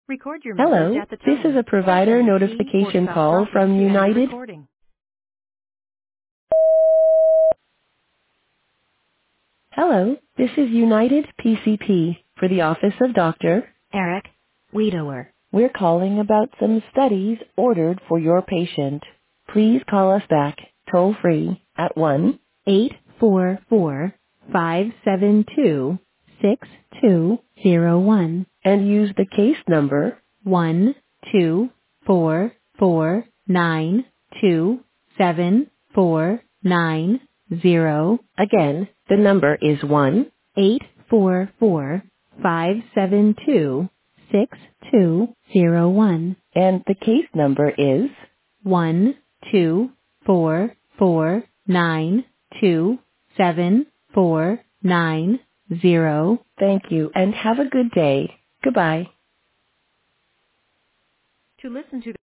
Record your message Hello, at the this is tone. a Press provider any key or notification stop call talking from to end the United. recording. Hello, this is United PCP for the office of Dr. Eric Weedower. We're calling about some studies ordered for your patient. Please call us back toll free at 1-844-572-6201 and use the case number 12449274990. Again, the number is 1-844-572-6201 and the case number is 12449274990. Thank you and have a good day. Goodbye. To listen to